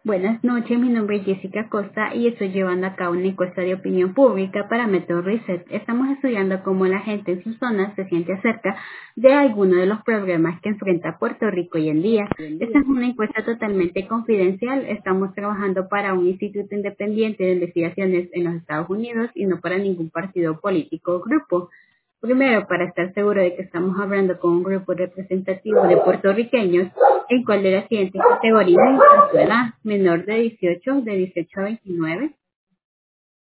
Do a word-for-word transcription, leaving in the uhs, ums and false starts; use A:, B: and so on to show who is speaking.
A: Buenas noches, mi nombre es Jessica Costa y estoy llevando a cabo una encuesta de opinión pública para Método Reset. Estamos estudiando cómo la gente en sus zonas se siente acerca de alguno de los problemas que enfrenta Puerto Rico hoy en día. Esta es una encuesta totalmente confidencial. Estamos trabajando para un instituto independiente de investigaciones en los Estados Unidos y no para ningún partido político o grupo. Primero, para estar seguro de que estamos hablando con un grupo representativo de puertorriqueños, ¿en cuál de las siguientes categorías está su edad? Menor de dieciocho, de dieciocho a veintinueve,